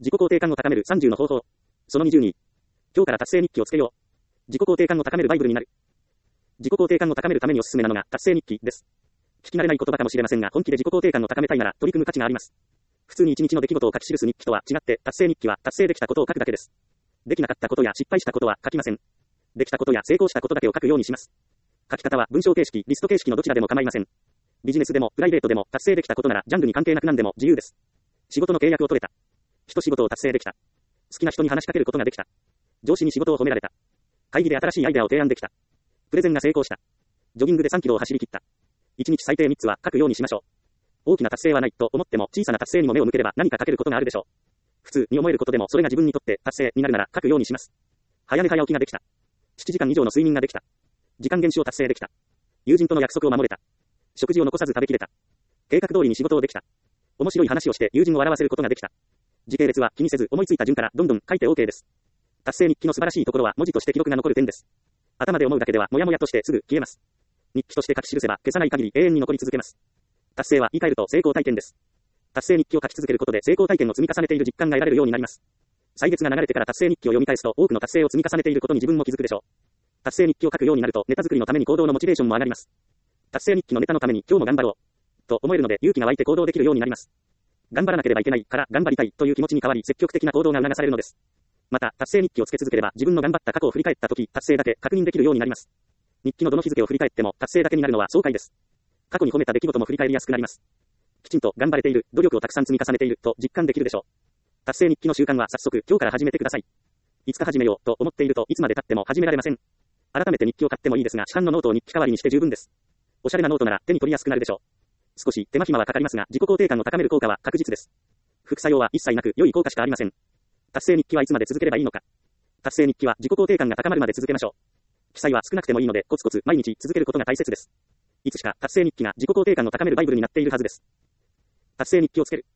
自己肯定感を高める30の方法。その20に。今日から達成日記をつけよう。自己肯定感を高めるバイブルになる。自己肯定感を高めるためにおすすめなのが達成日記です。聞き慣れない言葉かもしれませんが、本気で自己肯定感を高めたいなら取り組む価値があります。普通に一日の出来事を書き記す日記とは違って、達成日記は達成できたことを書くだけです。できなかったことや失敗したことは書きません。できたことや成功したことだけを書くようにします。書き方は文章形式、リスト形式のどちらでも構いません。ビジネスでもプライベートでも達成できたことならジャンルに関係なく何でも自由です。仕事の契約を取れた。仕事を達成できた。好きな人に話しかけることができた。上司に仕事を褒められた。会議で新しいアイデアを提案できた。プレゼンが成功した。ジョギングで3キロを走り切った。1日最低3つは書くようにしましょう。大きな達成はないと思っても小さな達成にも目を向ければ何か書けることがあるでしょう。普通に思えることでもそれが自分にとって達成になるなら書くようにします。早寝早起きができた。7時間以上の睡眠ができた。時間厳守を達成できた。友人との約束を守れた。食事を残さず食べきれた。計画通りに仕事をできた。面白い話をして友人を笑わせることができた。時系列は気にせず思いついた順からどんどん書いて OK です。達成日記の素晴らしいところは文字として記録が残る点です。頭で思うだけではもやもやとしてすぐ消えます。日記として書き記せば消さない限り永遠に残り続けます。達成は言い換えると成功体験です。達成日記を書き続けることで成功体験の積み重ねている実感が得られるようになります。歳月が流れてから達成日記を読み返すと多くの達成を積み重ねていることに自分も気づくでしょう。達成日記を書くようになるとネタ作りのために行動のモチベーションも上がります。達成日記のネタのために今日も頑張ろうと思えるので勇気が湧いて行動できるようになります。頑張らなければいけないから頑張りたいという気持ちに変わり積極的な行動が促されるのです。また達成日記をつけ続ければ自分の頑張った過去を振り返った時達成だけ確認できるようになります。日記のどの日付を振り返っても達成だけになるのは爽快です。過去に褒めた出来事も振り返りやすくなります。きちんと頑張れている、努力をたくさん積み重ねていると実感できるでしょう。達成日記の習慣は早速今日から始めてください。いつか始めようと思っているといつまで経っても始められません。改めて日記を買ってもいいですが市販のノートを日記代わりにして十分です。おしゃれなノートなら手に取りやすくなるでしょう。少し手間暇はかかりますが自己肯定感を高める効果は確実です。副作用は一切なく良い効果しかありません。達成日記はいつまで続ければいいのか。達成日記は自己肯定感が高まるまで続けましょう。記載は少なくてもいいのでコツコツ毎日続けることが大切です。いつしか達成日記が自己肯定感を高めるバイブルになっているはずです。達成日記をつける。